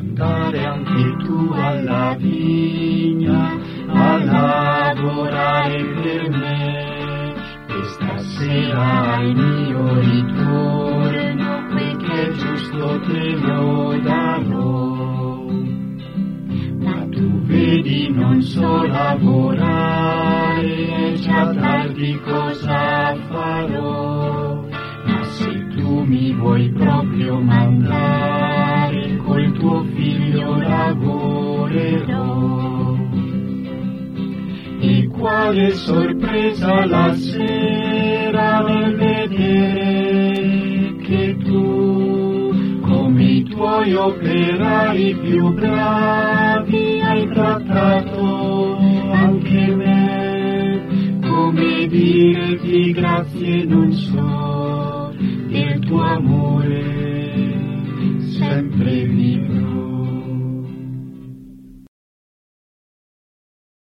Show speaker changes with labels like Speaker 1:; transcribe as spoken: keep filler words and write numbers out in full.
Speaker 1: andare anche tu alla vigna a lavorare per me. Questa sera al mio ritorno quel che è giusto te lo darò. Ma tu vedi non so lavorare, è già tardi, cosa farò? Ma se tu mi vuoi proprio mandare, col tuo figlio lavorerò. E quale sorpresa la sera nel vedere che tu, come i tuoi operai più bravi, hai trattato anche me. Come dirti grazie non so del tuo amore.